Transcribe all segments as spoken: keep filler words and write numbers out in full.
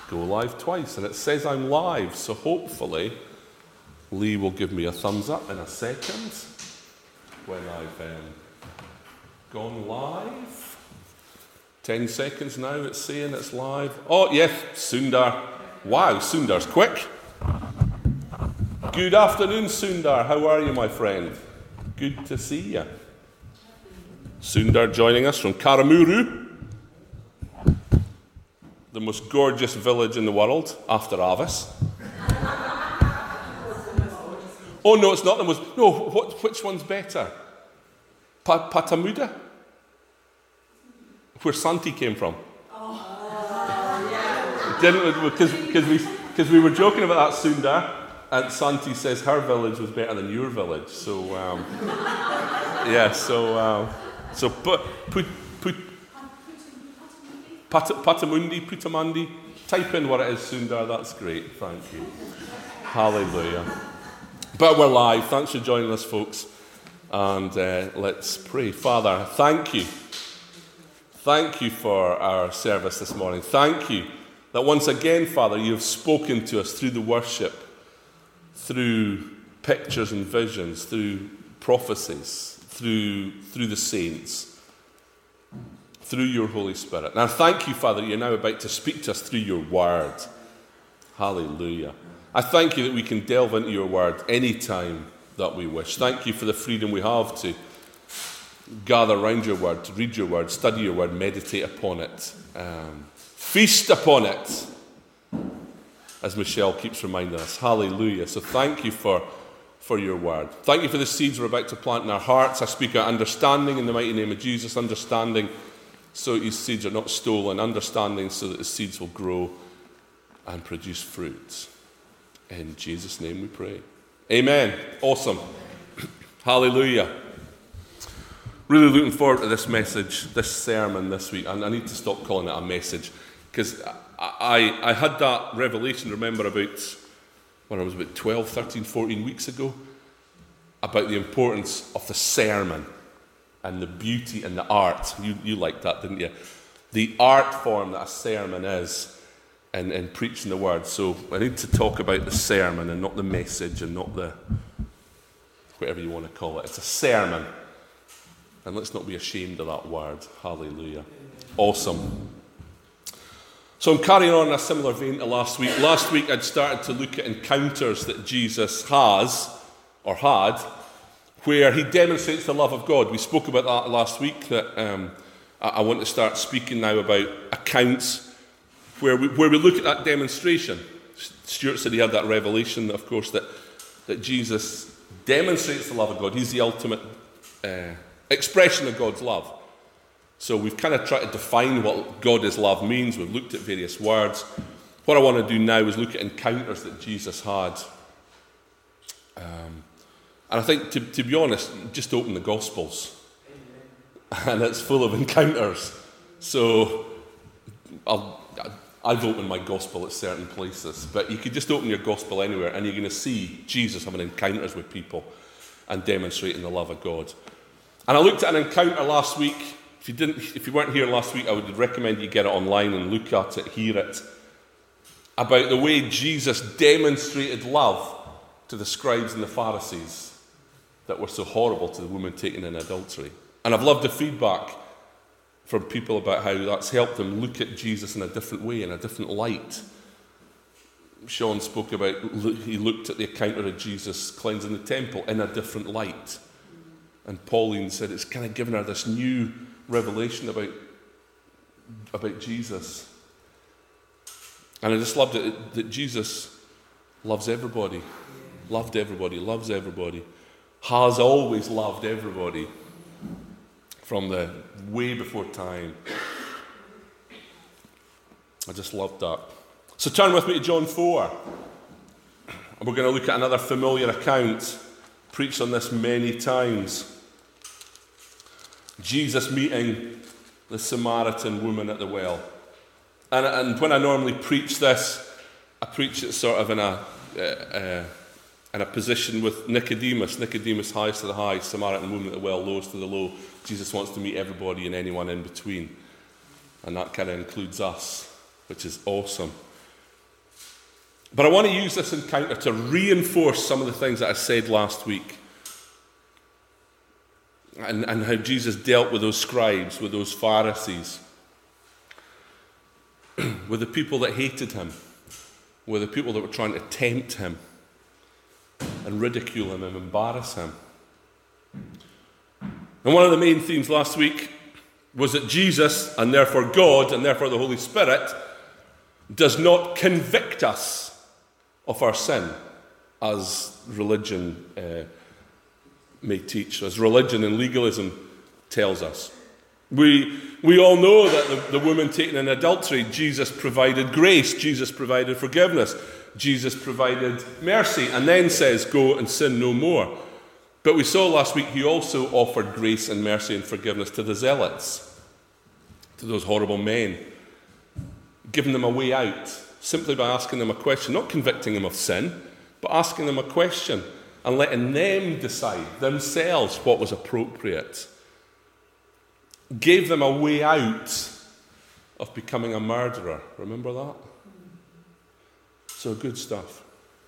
go live twice. And it says I'm live, so hopefully Lee will give me a thumbs up in a second when I've um, gone live. Ten seconds now, it's saying it's live. Oh, yes, Sundar. Wow, Sundar's quick. Good afternoon, Sundar. How are you, my friend? Good to see you. Sundar joining us from Karamuru, the most gorgeous village in the world, after Avis. Oh, no, it's not the most... No, what, which one's better? Pa- Patamuda? Where Santi came from. Oh, yeah. Didn't we? Because we, cause we were joking about that, Sundar, and Santi says her village was better than your village. So, um, yeah, so... Um, So, put, put, put, Pat, Patamundi, Putamandi, type in what it is, Sundar, that's great, thank you. Hallelujah. But we're live, thanks for joining us, folks, and uh, let's pray. Father, thank you. Thank you for our service this morning. Thank you that once again, Father, you have spoken to us through the worship, through pictures and visions, through prophecies, Through, through the saints, through your Holy Spirit. And I thank you, Father, you're now about to speak to us through your word. Hallelujah. I thank you that we can delve into your word anytime that we wish. Thank you for the freedom we have to gather around your word, to read your word, study your word, meditate upon it, um, feast upon it, as Michelle keeps reminding us. Hallelujah. So thank you for for your word. Thank you for the seeds we're about to plant in our hearts. I speak of understanding in the mighty name of Jesus, understanding so that these seeds are not stolen, understanding so that the seeds will grow and produce fruit. In Jesus' name we pray. Amen. Awesome. Hallelujah. Really looking forward to this message, this sermon this week. And I need to stop calling it a message because I, I, I had that revelation, remember, about when I was about twelve, thirteen, fourteen weeks ago, about the importance of the sermon and the beauty and the art. You you liked that, didn't you? The art form that a sermon is in, in preaching the word. So I need to talk about the sermon and not the message and not the, whatever you want to call it. It's a sermon. And let's not be ashamed of that word. Hallelujah. Awesome. So I'm carrying on in a similar vein to last week. Last week I'd started to look at encounters that Jesus has, or had, where he demonstrates the love of God. We spoke about that last week, that um, I want to start speaking now about accounts where we, where we look at that demonstration. Stuart said he had that revelation, of course, that, that Jesus demonstrates the love of God. He's the ultimate uh, expression of God's love. So we've kind of tried to define what God is love means. We've looked at various words. What I want to do now is look at encounters that Jesus had. Um, and I think, to, to be honest, just open the Gospels. And it's full of encounters. So I'll, I've opened my Gospel at certain places. But you could just open your Gospel anywhere and you're going to see Jesus having encounters with people and demonstrating the love of God. And I looked at an encounter last week. If you didn't, if you weren't here last week, I would recommend you get it online and look at it, hear it, about the way Jesus demonstrated love to the scribes and the Pharisees that were so horrible to the woman taken in adultery. And I've loved the feedback from people about how that's helped them look at Jesus in a different way, in a different light. Sean spoke about, he looked at the account of Jesus cleansing the temple in a different light. And Pauline said it's kind of given her this new revelation about, about Jesus. And I just loved it, that Jesus loves everybody, loved everybody, loves everybody, has always loved everybody from the way before time. I just loved that. So turn with me to John four. And we're going to look at another familiar account, preached on this many times. Jesus meeting the Samaritan woman at the well. And, and when I normally preach this, I preach it sort of in a uh, uh, in a position with Nicodemus. Nicodemus, highest of the high, Samaritan woman at the well, lowest of the low. Jesus wants to meet everybody and anyone in between. And that kind of includes us, which is awesome. But I want to use this encounter to reinforce some of the things that I said last week. And, and how Jesus dealt with those scribes, with those Pharisees, with the people that hated him, with the people that were trying to tempt him and ridicule him and embarrass him. And one of the main themes last week was that Jesus, and therefore God, and therefore the Holy Spirit, does not convict us of our sin, as religion uh, may teach, as religion and legalism tells us. We, we all know that the, the woman taken in adultery, Jesus provided grace, Jesus provided forgiveness, Jesus provided mercy, and then says, go and sin no more. But we saw last week he also offered grace and mercy and forgiveness to the zealots, to those horrible men, giving them a way out, simply by asking them a question, not convicting them of sin, but asking them a question and letting them decide themselves what was appropriate. Gave them a way out of becoming a murderer. Remember that? So good stuff.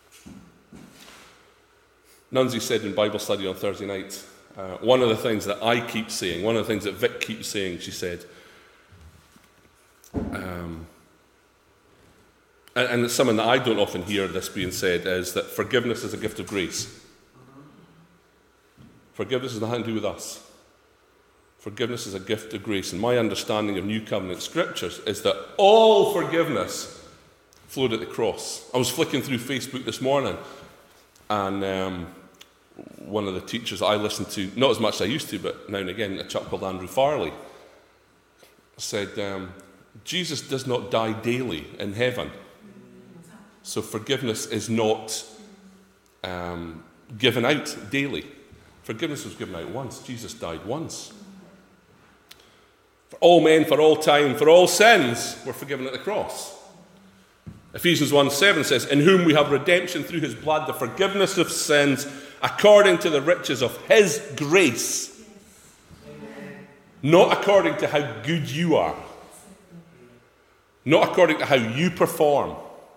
Nunzi said in Bible study on Thursday night, uh, one of the things that I keep saying, one of the things that Vic keeps saying, she said, um, and, and it's something that I don't often hear this being said, is that forgiveness is a gift of grace. Forgiveness has nothing to do with us. Forgiveness is a gift of grace. And my understanding of New Covenant scriptures is that all forgiveness flowed at the cross. I was flicking through Facebook this morning, and um, one of the teachers I listened to, not as much as I used to, but now and again, a chap called Andrew Farley, said, um, Jesus does not die daily in heaven. So forgiveness is not um, given out daily. Forgiveness was given out once. Jesus died once. For all men, for all time, for all sins were forgiven at the cross. Ephesians one seven says, in whom we have redemption through his blood, the forgiveness of sins, according to the riches of his grace. Amen. Not according to how good you are. Not according to how you perform.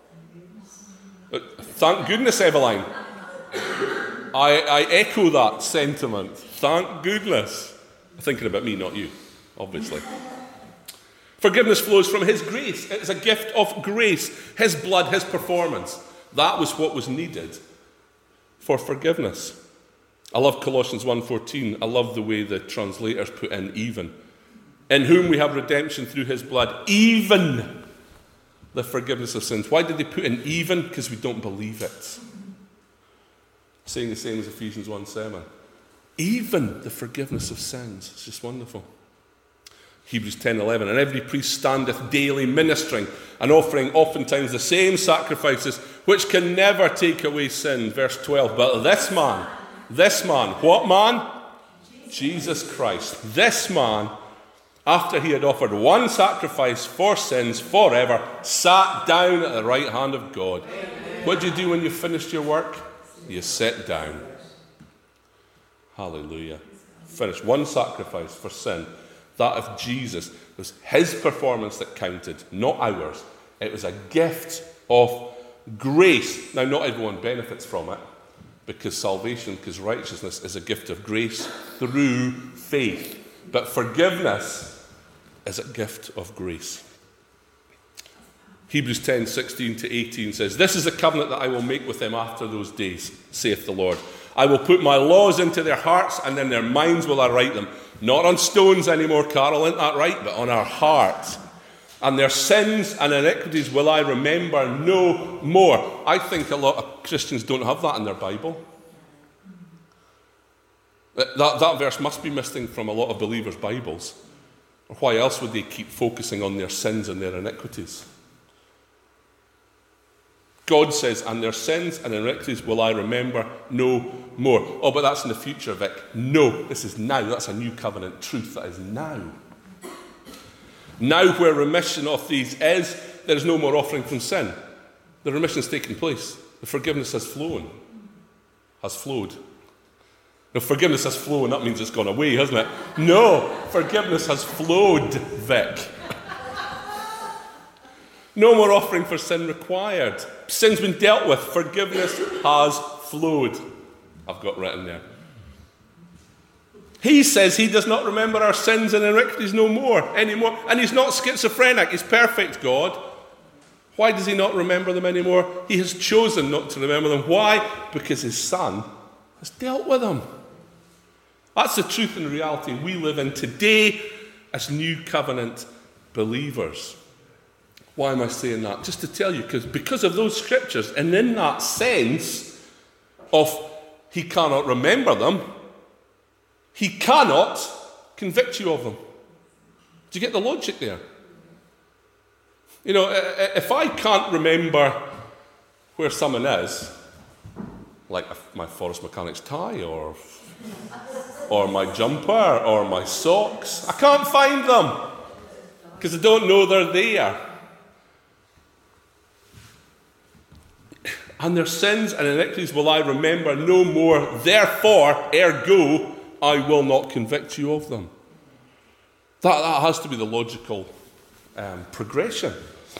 Thank goodness, Eveline. I, I echo that sentiment. Thank goodness. I'm thinking about me, not you, obviously. Forgiveness flows from his grace. It is a gift of grace. His blood, his performance. That was what was needed for forgiveness. I love Colossians one fourteen. I love the way the translators put in even. In whom we have redemption through his blood, even the forgiveness of sins. Why did they put in even? Because we don't believe it. Saying the same as Ephesians one seven. Even the forgiveness of sins. It's just wonderful. Hebrews ten eleven, and every priest standeth daily ministering and offering oftentimes the same sacrifices which can never take away sin. Verse twelve, but this man, this man, what man? Jesus Christ. This man, after he had offered one sacrifice for sins forever, sat down at the right hand of God. Amen. What do you do when you've finished your work? You sit down. Hallelujah. Finished one sacrifice for sin. That of Jesus. It was his performance that counted, not ours. It was a gift of grace. Now, not everyone benefits from it, because salvation, because righteousness is a gift of grace through faith. But forgiveness is a gift of grace. Hebrews ten sixteen to eighteen says, this is the covenant that I will make with them after those days, saith the Lord. I will put my laws into their hearts, and in their minds will I write them. Not on stones anymore, Carol, isn't that right? But on our hearts. And their sins and iniquities will I remember no more. I think a lot of Christians don't have that in their Bible. That, that verse must be missing from a lot of believers' Bibles. Or why else would they keep focusing on their sins and their iniquities? God says, and their sins and iniquities will I remember no more. Oh, but that's in the future, Vic. No, this is now. That's a new covenant truth. That is now. Now where remission of these is, there is no more offering from sin. The remission has taken place. The forgiveness has flown. Has flowed. No, forgiveness has flown. That means it's gone away, hasn't it? No, forgiveness has flowed, Vic. No more offering for sin required. Sin's been dealt with. Forgiveness has flowed. I've got written there. He says he does not remember our sins and iniquities no more, anymore. And he's not schizophrenic. He's perfect, God. Why does he not remember them anymore? He has chosen not to remember them. Why? Because his Son has dealt with them. That's the truth and reality we live in today as new covenant believers. Why am I saying that? Just to tell you, because because of those scriptures, and in that sense of he cannot remember them, he cannot convict you of them. Do you get the logic there? You know, if I can't remember where someone is, like my Forest Mechanics tie or, or my jumper or my socks, I can't find them because I don't know they're there. And their sins and iniquities will I remember no more. Therefore, ergo, I will not convict you of them. That, that has to be the logical um, progression.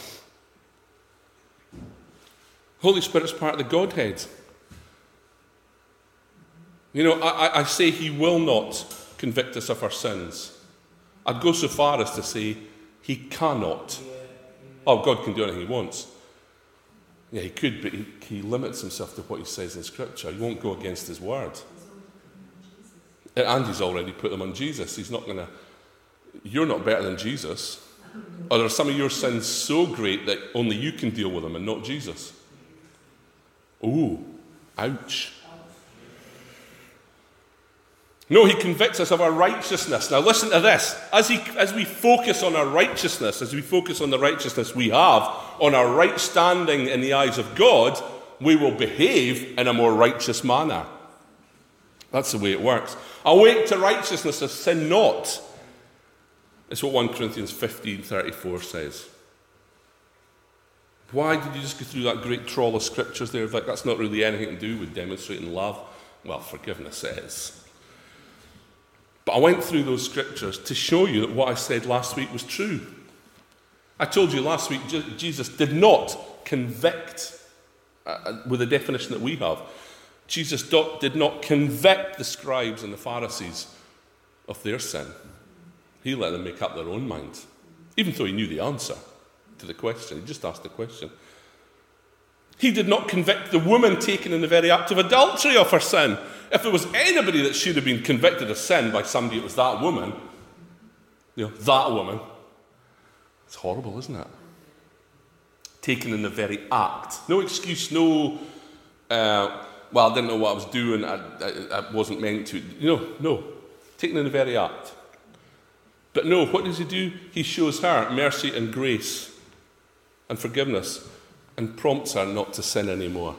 Holy Spirit's part of the Godhead. You know, I, I say he will not convict us of our sins. I'd go so far as to say he cannot. Oh, God can do anything he wants. Yeah, he could, but he, he limits himself to what he says in Scripture. He won't go against his word. And he's already put them on Jesus. He's not going to... You're not better than Jesus. Or are some of your sins so great that only you can deal with them and not Jesus? Ooh, ouch. No, he convicts us of our righteousness. Now listen to this. As, he, as we focus on our righteousness, as we focus on the righteousness we have, on our right standing in the eyes of God, we will behave in a more righteous manner. That's the way it works. Awake to righteousness, as sin not. It's what First Corinthians fifteen thirty-four says. Why did you just go through that great trawl of scriptures there? Like, that's not really anything to do with demonstrating love. Well, forgiveness is. But I went through those scriptures to show you that what I said last week was true. I told you last week Jesus did not convict uh, with the definition that we have. Jesus did not convict the scribes and the Pharisees of their sin. He let them make up their own mind, even though he knew the answer to the question. He just asked the question. He did not convict the woman taken in the very act of adultery of her sin. If there was anybody that should have been convicted of sin by somebody, it was that woman. You know, that woman. It's horrible, isn't it? Taken in the very act. No excuse, no, uh, well, I didn't know what I was doing, I, I, I wasn't meant to. No, no. Taken in the very act. But no, what does he do? He shows her mercy and grace and forgiveness and prompts her not to sin anymore.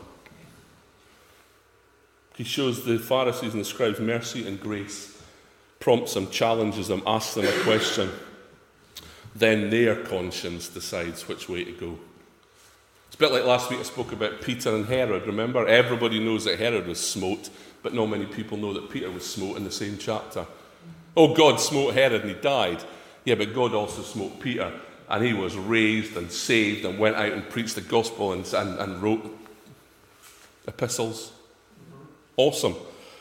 He shows the Pharisees and the scribes mercy and grace, prompts them, challenges them, asks them a question. Then their conscience decides which way to go. It's a bit like last week I spoke about Peter and Herod, remember? Everybody knows that Herod was smote, but not many people know that Peter was smote in the same chapter. Oh, God smote Herod and he died. Yeah, but God also smote Peter, and he was raised and saved and went out and preached the gospel and, and, and wrote epistles. Awesome.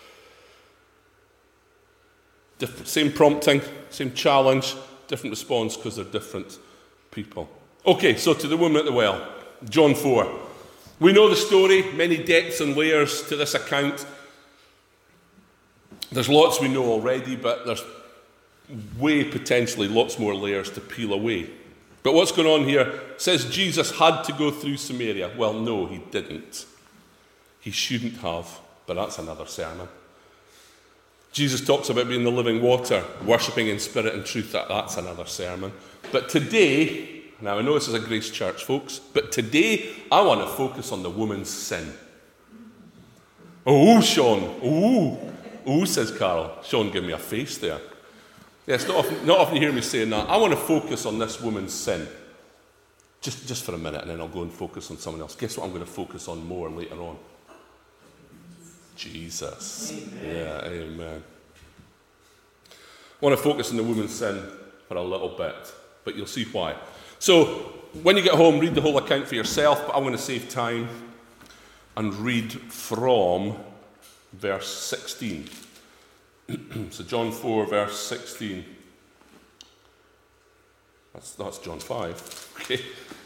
Different, same prompting, same challenge, different response because they're different people. Okay, so to the woman at the well, John four. We know the story, many depths and layers to this account. There's lots we know already, but there's way potentially lots more layers to peel away. But what's going on here? It says Jesus had to go through Samaria. Well, no, he didn't. He shouldn't have, but that's another sermon. Jesus talks about being the living water, worshipping in spirit and truth. That, that's another sermon. But today, now I know this is a Grace Church, folks, but today I want to focus on the woman's sin. Oh, Sean. Oh, oh, says Carol. Sean, give me a face there. Yeah, it's not often, not often you hear me saying that. I want to focus on this woman's sin. Just, just for a minute, and then I'll go and focus on someone else. Guess what I'm going to focus on more later on? Jesus. Amen. Yeah, amen. I want to focus on the woman's sin for a little bit. but you'll see why. So, when you get home, read the whole account for yourself, but I'm going to save time and read from verse sixteen. So, John four, verse sixteen. That's, that's John five. Okay.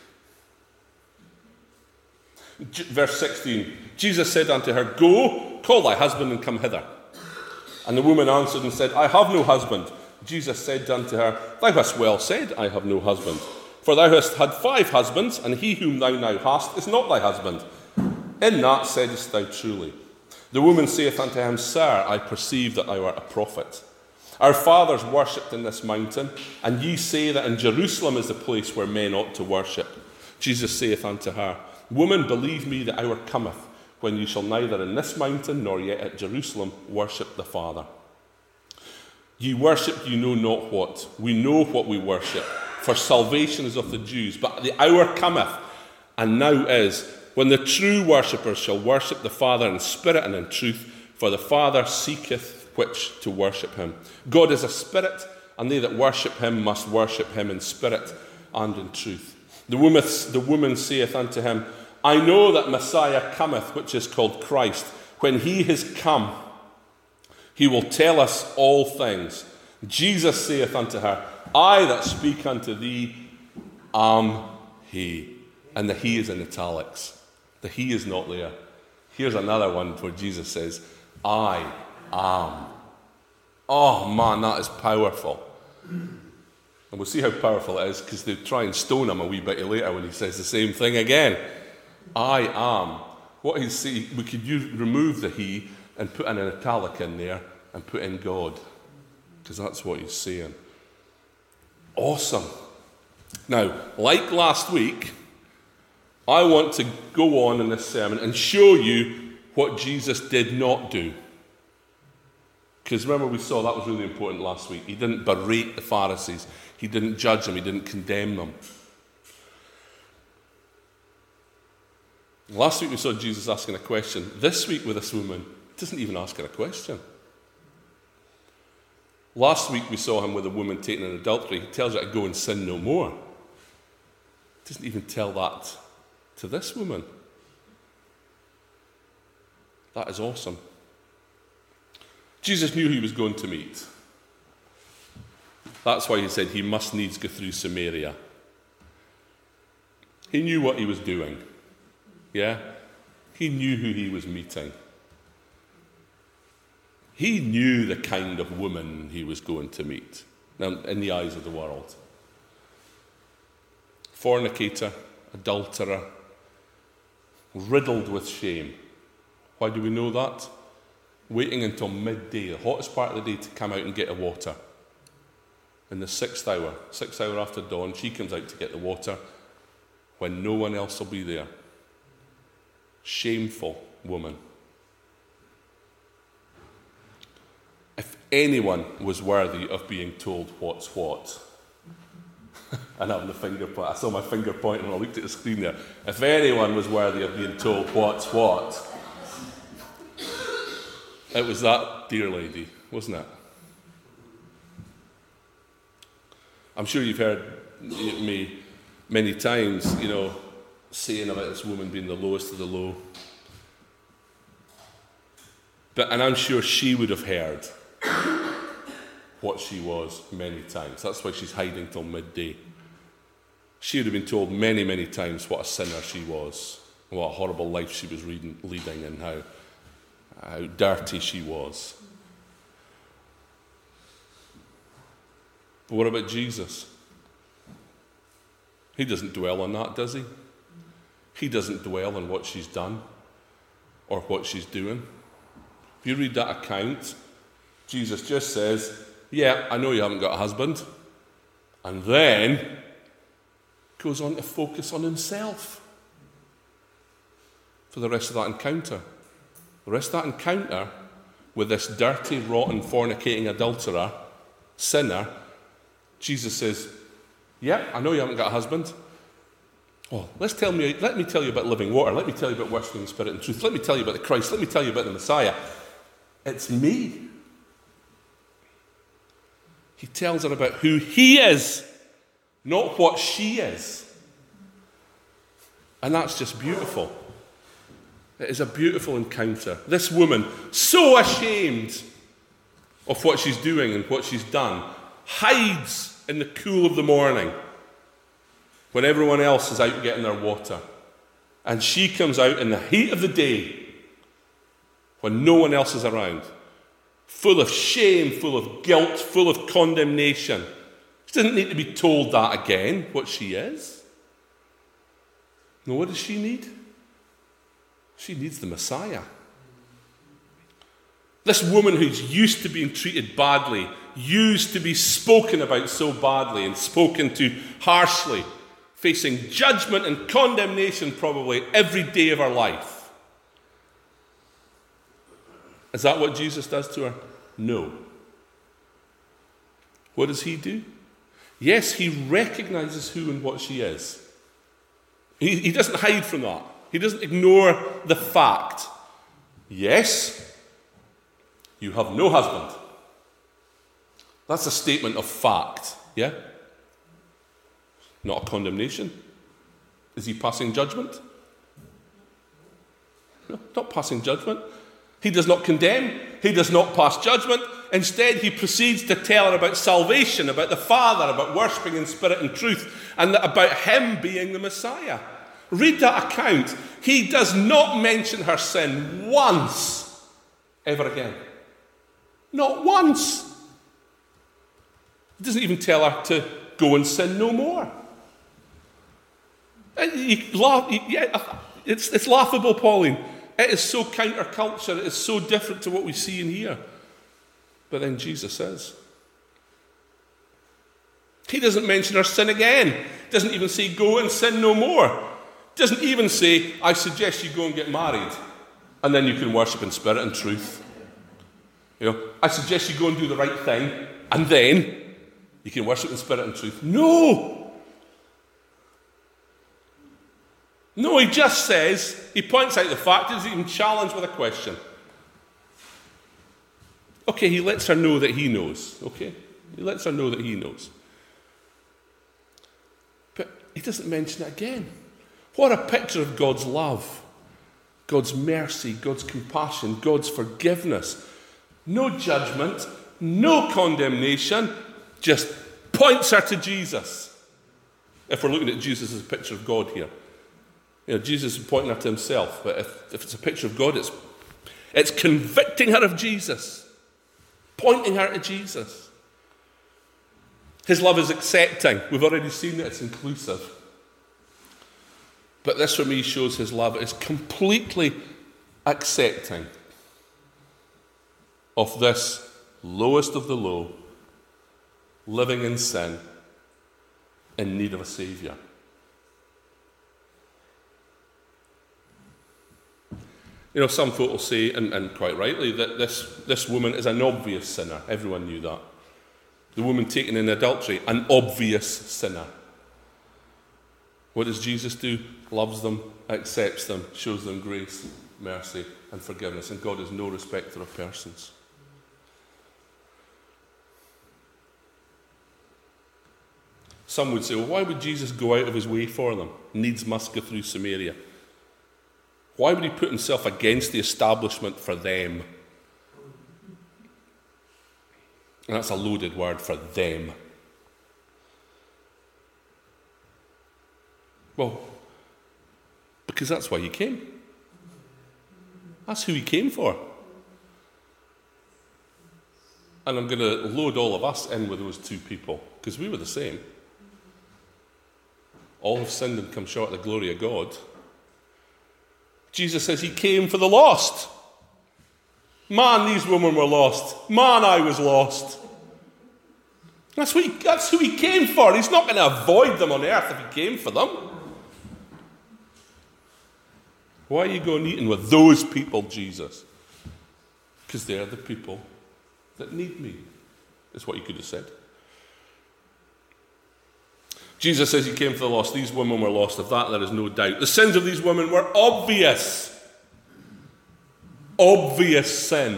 J- verse sixteen. Jesus said unto her, Go, call thy husband and come hither. And the woman answered and said, I have no husband. Jesus said unto her, Thou hast well said, I have no husband. For thou hast had five husbands, and he whom thou now hast is not thy husband. In that saidest thou truly. The woman saith unto him, Sir, I perceive that thou art a prophet. Our fathers worshipped in this mountain, and ye say that in Jerusalem is the place where men ought to worship. Jesus saith unto her, Woman, believe me, the hour cometh, when you shall neither in this mountain nor yet at Jerusalem worship the Father. Ye worship you know not what. We know what we worship, for salvation is of the Jews. But the hour cometh, and now is, when the true worshippers shall worship the Father in spirit and in truth, for the Father seeketh which to worship him. God is a spirit, and they that worship him must worship him in spirit and in truth. The woman, the woman saith unto him, I know that Messiah cometh, which is called Christ. When he is come, he will tell us all things. Jesus saith unto her, I that speak unto thee am he. And the he is in italics. The he is not there. Here's another one where Jesus says, I am. Oh man, that is powerful. And we'll see how powerful it is, because they try and stone him a wee bit later when he says the same thing again. I am. What he's saying, we could use, remove the he and put in an italic in there and put in God, because that's what he's saying. Awesome. Now, like last week, I want to go on in this sermon and show you what Jesus did not do. Because remember, we saw that was really important last week. He didn't berate the Pharisees. He didn't judge them. He didn't condemn them. Last week we saw Jesus asking a question. This week with this woman, he doesn't even ask her a question. Last week we saw him with a woman taken in adultery. He tells her to go and sin no more. He doesn't even tell that to this woman. That is awesome. Jesus knew he was going to meet. That's why he said he must needs go through Samaria. He knew what he was doing. Yeah? He knew who he was meeting. He knew the kind of woman he was going to meet, now, in the eyes of the world. Fornicator, adulterer, riddled with shame. Why do we know that? Waiting until midday, the hottest part of the day, to come out and get the water. In the sixth hour, sixth hour after dawn, she comes out to get the water when no one else will be there. Shameful woman. If anyone was worthy of being told what's what, and having the finger point, I saw my finger pointing when I looked at the screen there. If anyone was worthy of being told what's what, it was that dear lady, wasn't it? I'm sure you've heard me many times, you know, saying about this woman being the lowest of the low. But, and I'm sure she would have heard what she was many times. That's why she's hiding till midday. She would have been told many, many times what a sinner she was, what a horrible life she was reading, leading, and how, how dirty she was. But what about Jesus? He doesn't dwell on that, does he? He doesn't dwell on what she's done or what she's doing. If you read that account, Jesus just says, yeah, I know you haven't got a husband. And then goes on to focus on himself for the rest of that encounter. The rest of that encounter with this dirty, rotten, fornicating adulterer, sinner, Jesus says, yeah, I know you haven't got a husband. Oh, let's tell me, let me tell you about living water. Let me tell you about worshiping in spirit and truth. Let me tell you about the Christ. Let me tell you about the Messiah. It's me. He tells her about who he is. not what she is. And that's just beautiful. It is a beautiful encounter. This woman, so ashamed of what she's doing and what she's done, hides in the cool of the morning when everyone else is out getting their water. And she comes out in the heat of the day when no one else is around, full of shame, full of guilt, full of condemnation. She doesn't need to be told that again, what she is. No, what does she need? She needs the Messiah. This woman who's used to being treated badly, used to be spoken about so badly and spoken to harshly, facing judgment and condemnation probably every day of her life. Is that what Jesus does to her? No. What does he do? Yes, he recognizes who and what she is. He, he doesn't hide from that. He doesn't ignore the fact. Yes, you have no husband. That's a statement of fact, yeah? Not a condemnation. Is he passing judgment? No, not passing judgment. He does not condemn. He does not pass judgment. Instead, he proceeds to tell her about salvation, about the Father, about worshipping in spirit and truth, and about him being the Messiah. Read that account. He does not mention her sin once ever again. Not once. He doesn't even tell her to go and sin no more. You laugh, yeah, it's, it's laughable, Pauline. It is so counterculture. It is so different to what we see in here. But then Jesus says. He doesn't mention her sin again. Doesn't even say, go and sin no more. Doesn't even say, I suggest you go and get married, and then you can worship in spirit and truth. You know, I suggest you go and do the right thing, and then you can worship in spirit and truth. No! No, he just says, he points out the fact, he doesn't even challenge with a question. Okay, he lets her know that he knows. Okay? He lets her know that he knows. But he doesn't mention it again. What a picture of God's love, God's mercy, God's compassion, God's forgiveness. No judgment, no condemnation, just points her to Jesus. If we're looking at Jesus as a picture of God here. You know, Jesus is pointing her to himself, but if, if it's a picture of God, it's, it's convicting her of Jesus, pointing her to Jesus. His love is accepting. We've already seen that it's inclusive. But this, for me, shows his love is completely accepting of this lowest of the low, living in sin, in need of a Saviour. You know, some folk will say, and, and quite rightly, that this, this woman is an obvious sinner. Everyone knew that. The woman taken in adultery, an obvious sinner. What does Jesus do? Loves them, accepts them, shows them grace, mercy, and forgiveness. And God is no respecter of persons. Some would say, well, why would Jesus go out of his way for them? Needs must go through Samaria. Why would he put himself against the establishment for them? And that's a loaded word, for them. Well, because that's why he came. That's who he came for. And I'm going to load all of us in with those two people, because we were the same. All have sinned and come short of the glory of God. Jesus says he came for the lost. Man, these women were lost. Man, I was lost. That's, what he, that's who he came for. He's not going to avoid them on earth if he came for them. Why are you going eating with those people, Jesus? Because they're the people that need me, is what you could have said. Jesus says he came for the lost. These women were lost. Of that, there is no doubt. The sins of these women were obvious. Obvious sin.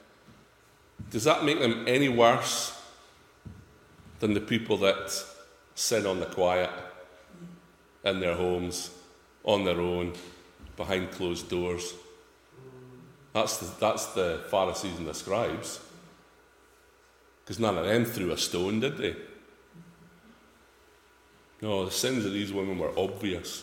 Does that make them any worse than the people that sin on the quiet, in their homes, on their own, behind closed doors. That's the, that's the Pharisees and the scribes. Because none of them threw a stone, did they? No, the sins of these women were obvious.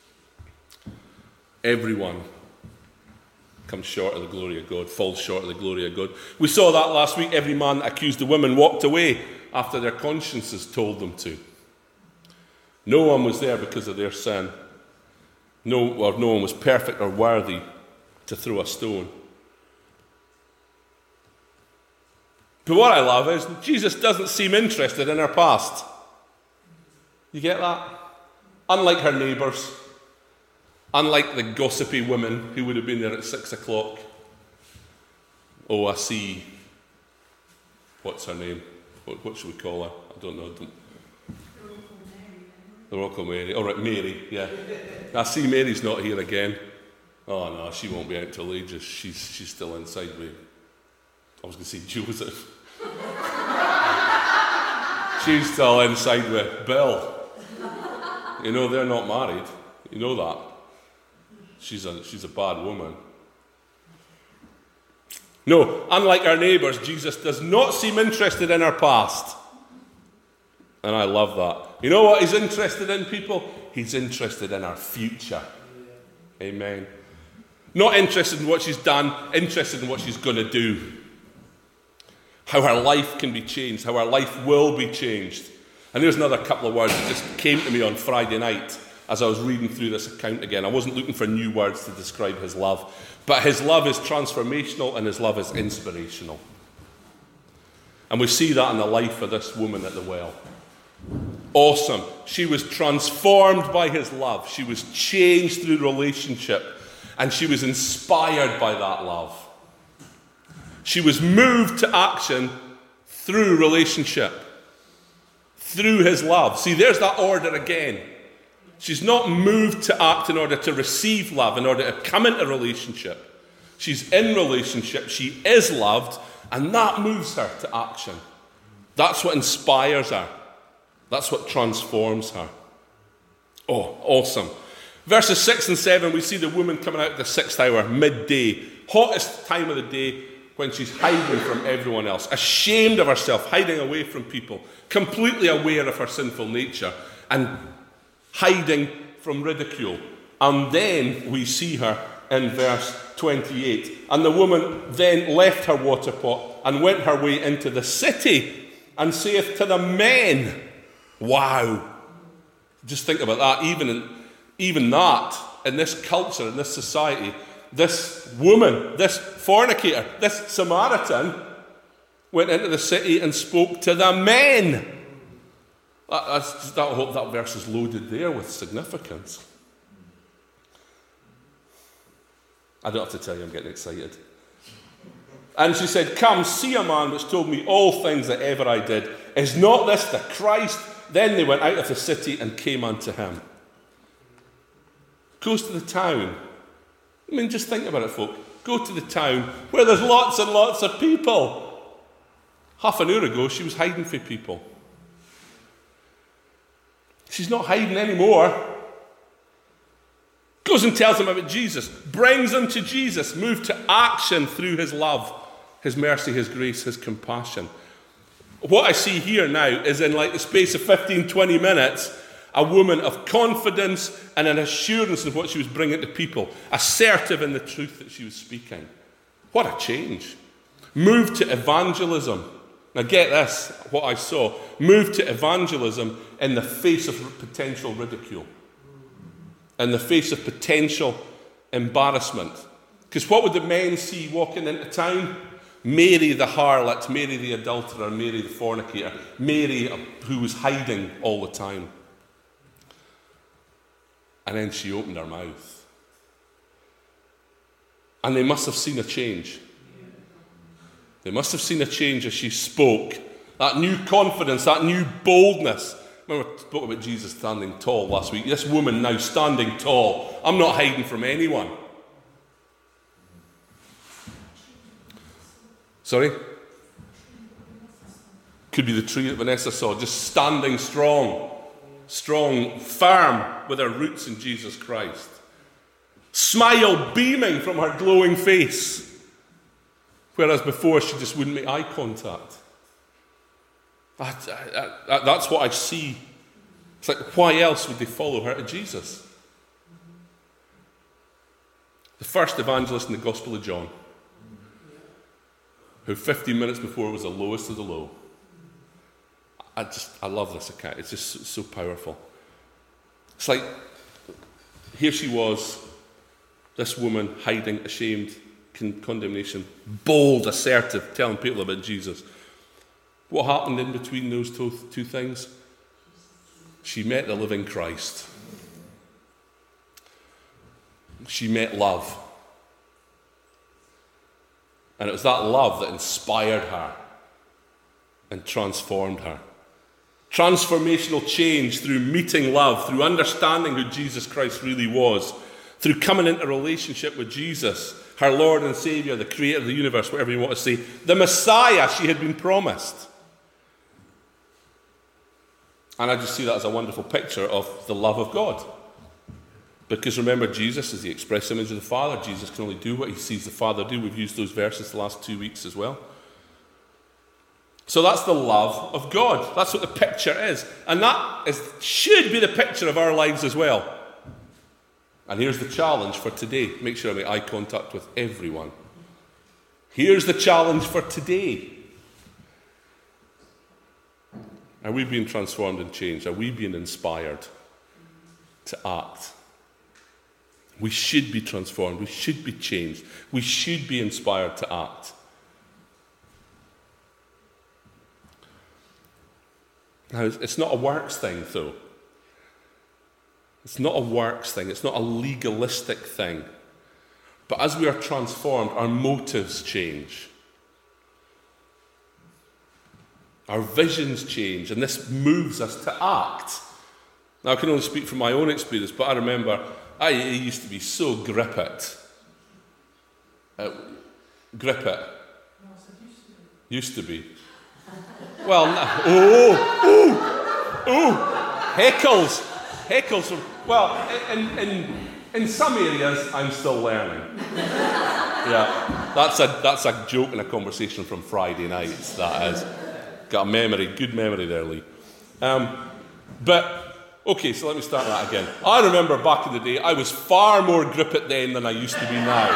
Everyone comes short of the glory of God, falls short of the glory of God. We saw that last week. Every man that accused the women walked away after their consciences told them to. No one was there because of their sin. No, or no one was perfect or worthy to throw a stone. But what I love is Jesus doesn't seem interested in her past. You get that? Unlike her neighbours, unlike the gossipy women who would have been there at six o'clock. Oh, I see. What's her name? What, what should we call her? I don't know. Don't... The Rockall Mary. All right, Mary, yeah. I see Mary's not here again. Oh, no, she won't be out till ages. She's, she's still inside me. I was going to say Joseph. She's still inside with Bill. You know, they're not married. You know that. She's a, she's a bad woman. No, unlike our neighbours, Jesus does not seem interested in our past. And I love that. You know what he's interested in, people? He's interested in our future. Amen. Not interested in what she's done, interested in what she's going to do. How her life can be changed, how her life will be changed. And there's another couple of words that just came to me on Friday night as I was reading through this account again. I wasn't looking for new words to describe his love, but his love is transformational and his love is inspirational. And we see that in the life of this woman at the well. Awesome. She was transformed by his love. She was changed through relationship, and she was inspired by that love. She was moved to action through relationship, through his love. See, there's that order again. She's not moved to act in order to receive love, in order to come into relationship. She's in relationship, she is loved, and that moves her to action. That's what inspires her. That's what transforms her. Oh, awesome. Verses six and seven, we see the woman coming out at the sixth hour, midday, hottest time of the day, when she's hiding from everyone else, ashamed of herself, hiding away from people, completely aware of her sinful nature, and hiding from ridicule. And then we see her in verse twenty-eight. And the woman then left her water pot and went her way into the city and saith to the men, wow. Just think about that. Even, in, even that, in this culture, in this society, this woman, this fornicator, this Samaritan went into the city and spoke to the men. That, that's just, that, whole, that verse is loaded there with significance. I don't have to tell you, I'm getting excited. And she said, come, see a man which told me all things that ever I did. Is not this the Christ? Then they went out of the city and came unto him. Goes to the town. I mean, just think about it, folk. Go to the town where there's lots and lots of people. Half an hour ago, she was hiding from people. She's not hiding anymore. Goes and tells them about Jesus. Brings them to Jesus. Moved to action through his love, his mercy, his grace, his compassion. What I see here now is in like the space of fifteen, twenty minutes, a woman of confidence and an assurance in what she was bringing to people, assertive in the truth that she was speaking. What a change. Moved to evangelism. Now get this, what I saw. Moved to evangelism in the face of potential ridicule. In the face of potential embarrassment. Because what would the men see walking into town? Mary the harlot, Mary the adulterer, Mary the fornicator, Mary who was hiding all the time. And then she opened her mouth. And they must have seen a change. They must have seen a change as she spoke. That new confidence, that new boldness. Remember I spoke about Jesus standing tall last week. This woman now standing tall. I'm not hiding from anyone. Sorry? Could be the tree that Vanessa saw, just standing strong. strong, firm with her roots in Jesus Christ. Smile beaming from her glowing face, whereas before she just wouldn't make eye contact. That, that, that's what I see. It's like, why else would they follow her to Jesus? The first evangelist in the Gospel of John, who fifteen minutes before was the lowest of the low. I just, I love this account. It's just so, so powerful. It's like, here she was, this woman hiding, ashamed, con- condemnation, bold, assertive, telling people about Jesus. What happened in between those two, two things? She met the living Christ. She met love. And it was that love that inspired her and transformed her. Transformational change through meeting love, through understanding who Jesus Christ really was, through coming into relationship with Jesus, her Lord and Saviour, the creator of the universe, whatever you want to say, the Messiah she had been promised. And I just see that as a wonderful picture of the love of God. Because remember, Jesus is the express image of the Father. Jesus can only do what he sees the Father do. We've used those verses the last two weeks as well. So that's the love of God. That's what the picture is. And that is, should be the picture of our lives as well. And here's the challenge for today. Make sure I make eye contact with everyone. Here's the challenge for today. Are we being transformed and changed? Are we being inspired to act? We should be transformed. We should be changed. We should be inspired to act. Now, it's not a works thing, though. It's not a works thing. It's not a legalistic thing. But as we are transformed, our motives change. Our visions change, and this moves us to act. Now, I can only speak from my own experience, but I remember I used to be so grip it. Uh, grip it. Used to be. Well, no. oh, oh, oh, heckles, heckles. From, well, in, in, in some areas, I'm still learning. Yeah, that's a, that's a joke and a conversation from Friday nights, that is. Got a memory, good memory there, Lee. Um, but, okay, so let me start that again. I remember back in the day, I was far more grip it then than I used to be now.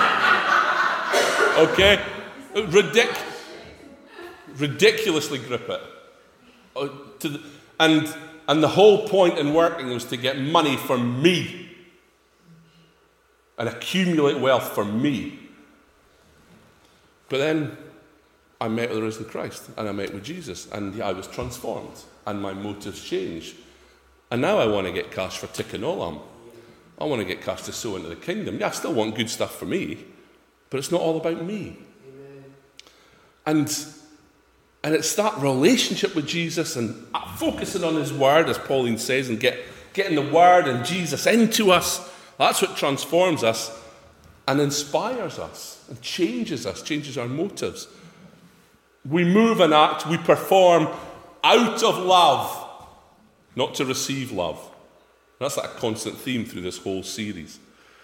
Okay? Ridic- ridiculously grip it. Uh, to the, and, and the whole point in working was to get money for me and accumulate wealth for me. But then I met with the risen Christ, and I met with Jesus, and I was transformed, and my motives changed. And now I want to get cash for Tikkun Olam. I want to get cash to sow into the kingdom. Yeah, I still want good stuff for me, but it's not all about me. Amen. And, and it's that relationship with Jesus and focusing on his word, as Pauline says, and get, getting the word and Jesus into us. That's what transforms us and inspires us and changes us, changes our motives. We move and act, we perform out of love, not to receive love. That's like a constant theme through this whole series.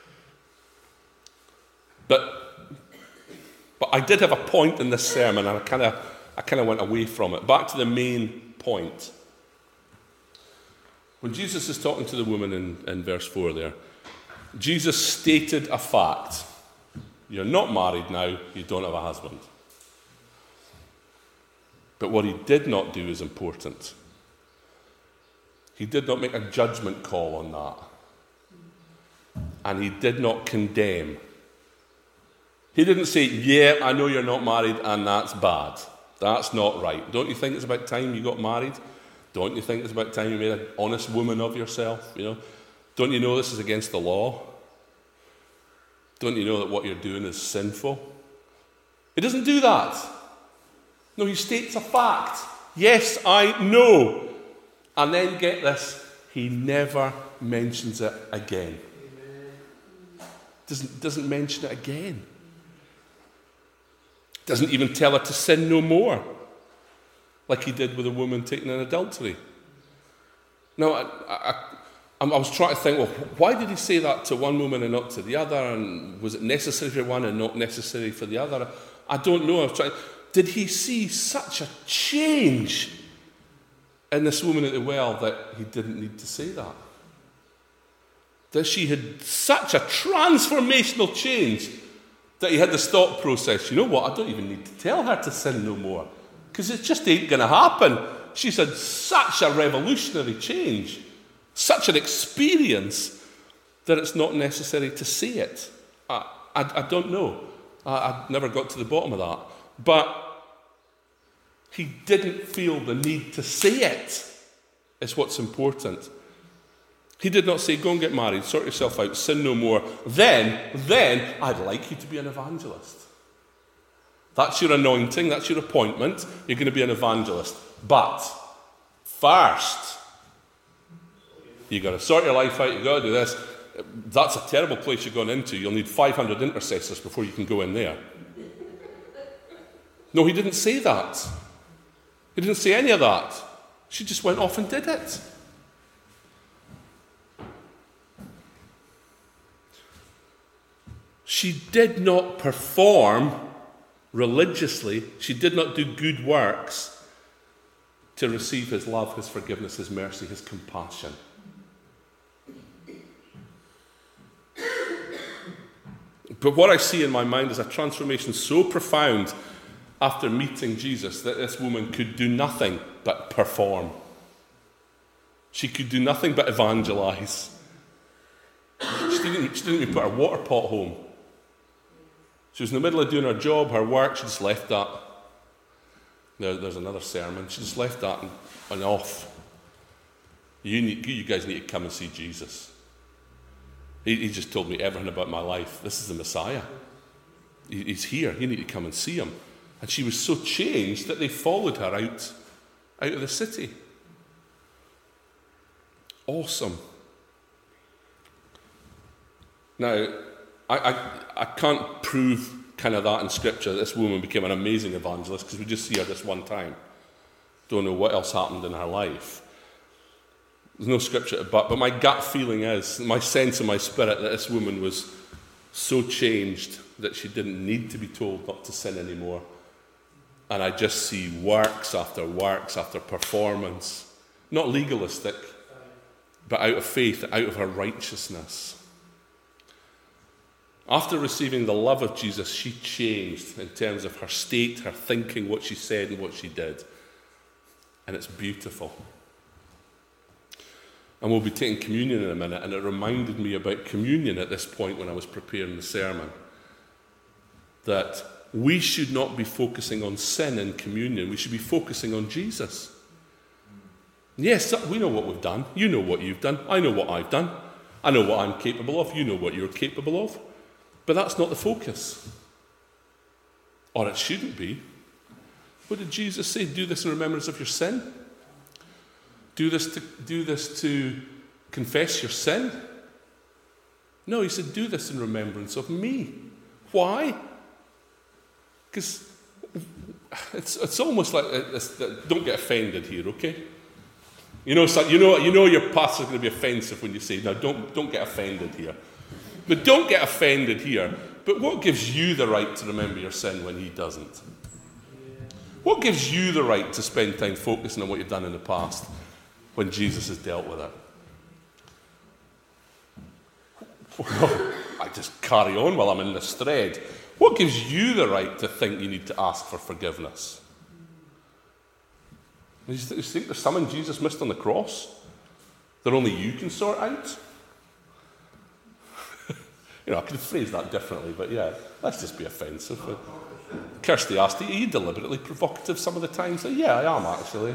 But, but I did have a point in this sermon, and I kind of I kind of went away from it. Back to the main point. When Jesus is talking to the woman in, in verse four there, Jesus stated a fact. You're not married now, you don't have a husband. But what he did not do is important. He did not make a judgment call on that. And he did not condemn. He didn't say, yeah, I know you're not married and that's bad. That's not right. Don't you think it's about time you got married? Don't you think it's about time you made an honest woman of yourself? You know, don't you know this is against the law? Don't you know that what you're doing is sinful? He doesn't do that. No, he states a fact. Yes, I know. And then get this, he never mentions it again. Doesn't, doesn't mention it again. Doesn't even tell her to sin no more, like he did with a woman taken in adultery. Now, I, I, I was trying to think, well, why did he say that to one woman and not to the other? And was it necessary for one and not necessary for the other? I don't know. I was trying. Did he see such a change in this woman at the well that he didn't need to say that? That she had such a transformational change that he had the thought process, you know what, I don't even need to tell her to sin no more, because it just ain't going to happen. She's had such a revolutionary change, such an experience, that it's not necessary to say it. I, I, I don't know. I, I never got to the bottom of that. But he didn't feel the need to say it, is what's important. He did not say, go and get married, sort yourself out, sin no more. Then, then, I'd like you to be an evangelist. That's your anointing, that's your appointment. You're going to be an evangelist. But first, you've got to sort your life out, you've got to do this. That's a terrible place you're going into. You'll need five hundred intercessors before you can go in there. No, he didn't say that. He didn't say any of that. She just went off and did it. She did not perform religiously. She did not do good works to receive his love, his forgiveness, his mercy, his compassion. But what I see in my mind is a transformation so profound after meeting Jesus that this woman could do nothing but perform. She could do nothing but evangelize. She didn't, she didn't even put her water pot home. She was in the middle of doing her job, her work, she just left that. There, there's another sermon. She just left that and, and off. You, need, you guys need to come and see Jesus. He, he just told me everything about my life. This is the Messiah. He, he's here. You need to come and see him. And she was so changed that they followed her out, out of the city. Awesome. Now, I, I, I can't prove kind of that in Scripture, that this woman became an amazing evangelist, because we just see her this one time. Don't know what else happened in her life. There's no Scripture to back, but my gut feeling is, my sense in my spirit, that this woman was so changed that she didn't need to be told not to sin anymore. And I just see works after works after performance, not legalistic, but out of faith, out of her righteousness. After receiving the love of Jesus, she changed in terms of her state, her thinking, what she said and what she did. And it's beautiful. And we'll be taking communion in a minute, and it reminded me about communion at this point when I was preparing the sermon. That we should not be focusing on sin in communion. We should be focusing on Jesus. Yes, we know what we've done. You know what you've done. I know what I've done. I know what I'm capable of. You know what you're capable of. But that's not the focus. Or it shouldn't be. What did Jesus say? Do this in remembrance of your sin? Do this to, do this to confess your sin? No, he said, do this in remembrance of me. Why? Because it's it's almost like, it's, don't get offended here, okay? You know, so, you know, you know your pastor's going to be offensive when you say, no, don't, don't get offended here. But don't get offended here. But what gives you the right to remember your sin when he doesn't? What gives you the right to spend time focusing on what you've done in the past when Jesus has dealt with it? Well, I just carry on while I'm in this thread. What gives you the right to think you need to ask for forgiveness? You think there's something Jesus missed on the cross that only you can sort out? You know, I could have phrased that differently, but yeah, let's just be offensive. But Kirsty asked, are you deliberately provocative some of the time? So yeah, I am actually.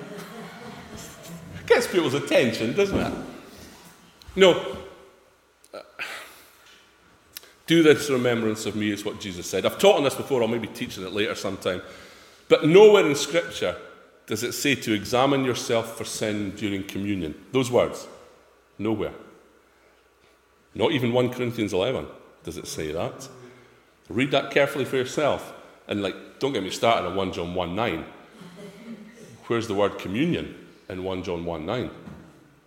Gets people's attention, doesn't it? No. Do this in remembrance of me is what Jesus said. I've taught on this before, I'll maybe teach on it later sometime. But nowhere in Scripture does it say to examine yourself for sin during communion. Those words. Nowhere. Not even First Corinthians eleven does it say that. Read that carefully for yourself. And like, don't get me started on First John one nine. Where's the word communion in First John one nine?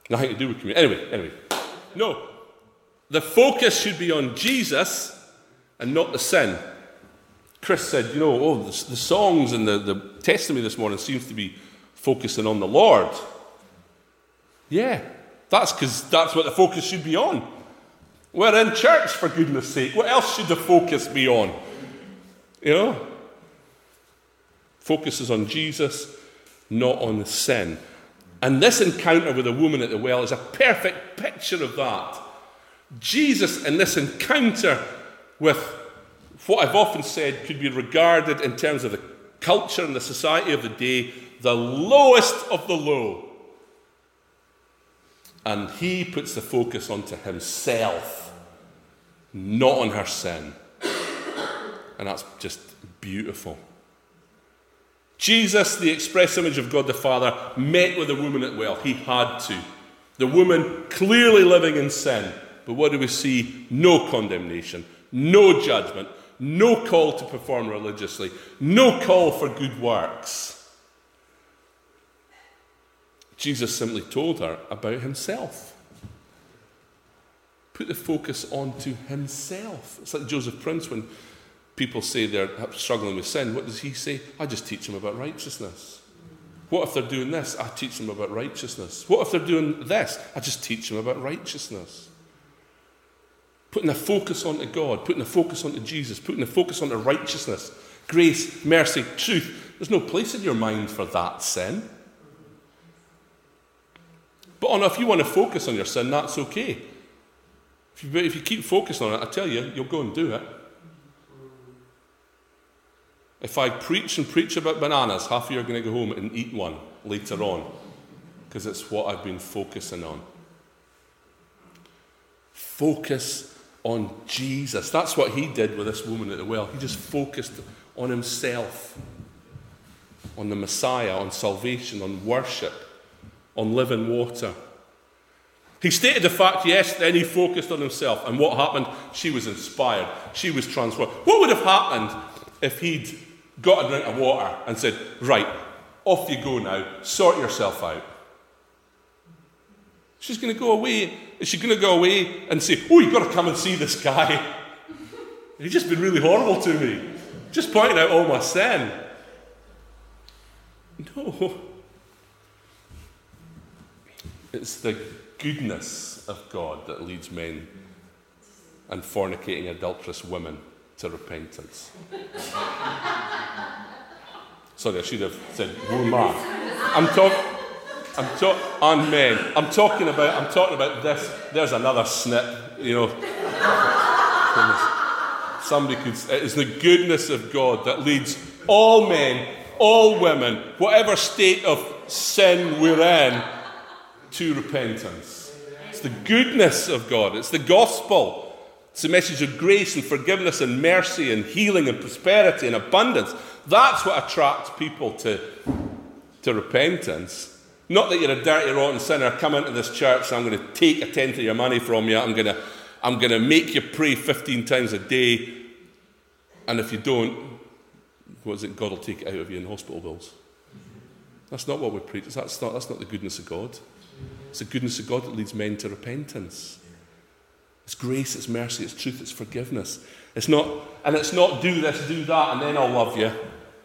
Nothing to do with community. Anyway, anyway. No. The focus should be on Jesus and not the sin. Chris said, you know, oh, the, the songs and the, the testimony this morning seems to be focusing on the Lord. Yeah, that's because that's what the focus should be on. We're in church, for goodness sake. What else should the focus be on? You know? Focus is on Jesus, not on the sin. And this encounter with the woman at the well is a perfect picture of that. Jesus, in this encounter with what I've often said could be regarded in terms of the culture and the society of the day, the lowest of the low. And he puts the focus onto himself, not on her sin. And that's just beautiful. Jesus, the express image of God the Father, met with the woman at the well. He had to. The woman clearly living in sin. But what do we see? No condemnation, no judgment, no call to perform religiously, no call for good works. Jesus simply told her about himself. Put the focus onto himself. It's like Joseph Prince when people say they're struggling with sin. What does he say? I just teach them about righteousness. What if they're doing this? I teach them about righteousness. What if they're doing this? I just teach them about righteousness. Putting a focus onto God, putting a focus onto Jesus, putting a focus onto righteousness, grace, mercy, truth. There's no place in your mind for that sin. But oh no, if you want to focus on your sin, that's okay. If you, if you keep focusing on it, I tell you, you'll go and do it. If I preach and preach about bananas, half of you are going to go home and eat one later on, because it's what I've been focusing on. Focus on Jesus. That's what he did with this woman at the well. He just focused on himself, on the Messiah, on salvation, on worship, on living water. He stated the fact, yes, then he focused on himself. And what happened? She was inspired. She was transformed. What would have happened if he'd got a drink of water and said, right, off you go now, sort yourself out? She's going to go away. Is she going to go away and say, oh, you've got to come and see this guy? He's just been really horrible to me. Just pointing out all my sin. No. It's the goodness of God that leads men and fornicating adulterous women to repentance. Sorry, I should have said woman. I'm talking... I'm talking on men. I'm talking about. I'm talking about this. There's another snip. You know. Somebody could. It's the goodness of God that leads all men, all women, whatever state of sin we're in, to repentance. It's the goodness of God. It's the gospel. It's the message of grace and forgiveness and mercy and healing and prosperity and abundance. That's what attracts people to to repentance. Not that you're a dirty, rotten sinner, come into this church, I'm going to take a tenth of your money from you, I'm going to, I'm going to make you pray fifteen times a day, and if you don't, what is it, God will take it out of you in hospital bills. That's not what we preach. That's not, that's not the goodness of God. It's the goodness of God that leads men to repentance. It's grace, it's mercy, it's truth, it's forgiveness. It's not, and it's not do this, do that, and then I'll love you.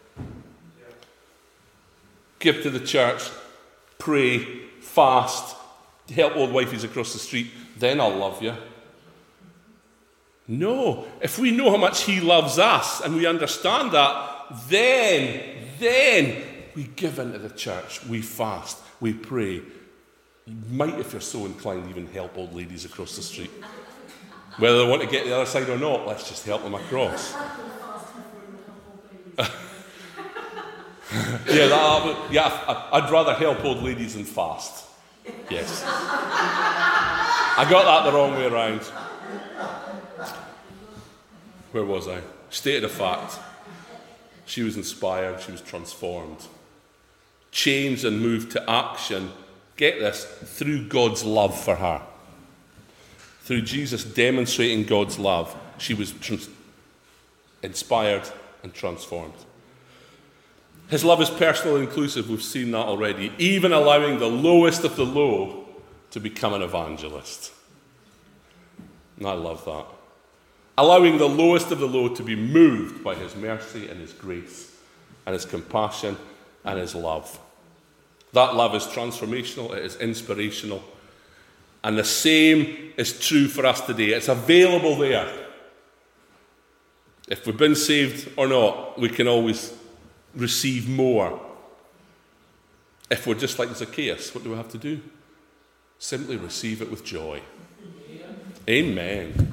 Give to the church, pray, fast, help old wifeys across the street, then I'll love you. No. If we know how much he loves us and we understand that, then, then we give into the church, we fast, we pray. You might, if you're so inclined, even help old ladies across the street. Whether they want to get to the other side or not, let's just help them across. yeah, that, yeah, I'd rather help old ladies than fast. Yes. I got that the wrong way around. Where was I? Stated a fact. She was inspired, she was transformed. Changed and moved to action. Get this, through God's love for her. Through Jesus demonstrating God's love, she was trans- inspired and transformed. His love is personal and inclusive. We've seen that already. Even allowing the lowest of the low to become an evangelist. And I love that. Allowing the lowest of the low to be moved by his mercy and his grace and his compassion and his love. That love is transformational, it is inspirational. And the same is true for us today. It's available there. If we've been saved or not, we can always receive more. If we're just like Zacchaeus, what do we have to do? Simply receive it with joy. Amen.